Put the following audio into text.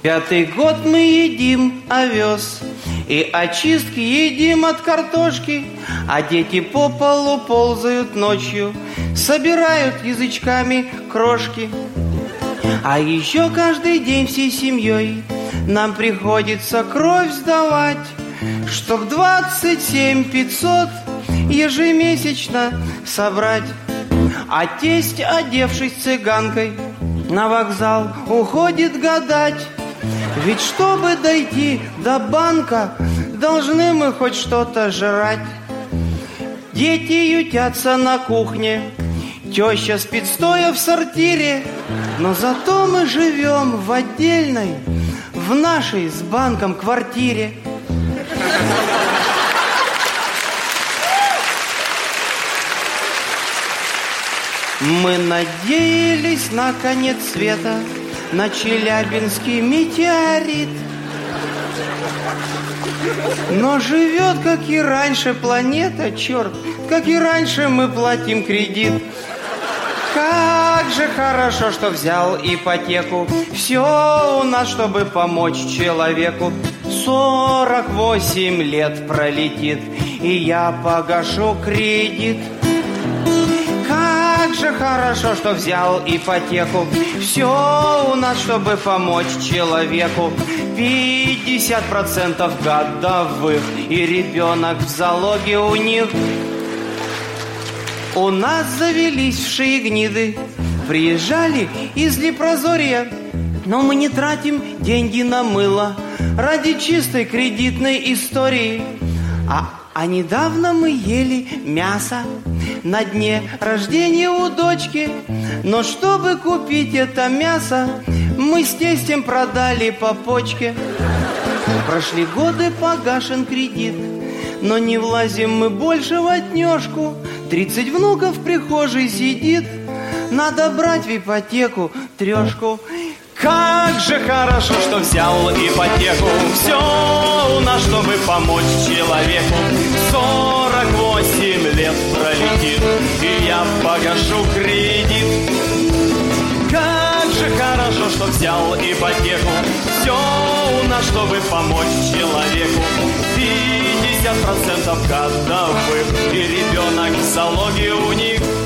5-й год мы едим овес и очистки едим от картошки, а дети по полу ползают ночью, собирают язычками крошки. А еще каждый день всей семьей нам приходится кровь сдавать, чтоб 27 500 ежемесячно собрать. А тесть, одевшись цыганкой, на вокзал уходит гадать. Ведь чтобы дойти до банка, должны мы хоть что-то жрать. Дети ютятся на кухне, теща спит стоя в сортире, но зато мы живем в отдельной, в нашей с банком квартире. Мы надеялись на конец света, на Челябинский метеорит. Но живет, как и раньше, планета, черт, как и раньше мы платим кредит. Как же хорошо, что взял ипотеку. Все у нас, чтобы помочь человеку. 48 лет пролетит, и я погашу кредит. Как же хорошо, что взял ипотеку. Все у нас, чтобы помочь человеку. 50% годовых, и ребенок в залоге у них. У нас завелись вши и гниды, приезжали из Лепрозорья, но мы не тратим деньги на мыло ради чистой кредитной истории. А недавно мы ели мясо на дне рождения у дочки. Но чтобы купить это мясо, мы с тестем продали по почке. Прошли годы, погашен кредит, но не влазим мы больше в отнёшку. 30 внуков в прихожей сидит, надо брать в ипотеку 3. Как же хорошо, что взял ипотеку. Все у нас, чтобы помочь человеку. 48 лет пролетит, и я погашу кредит. Как же хорошо, что взял ипотеку. Все у нас, чтобы помочь человеку. 50% годовых, и ребенок в залоге у них.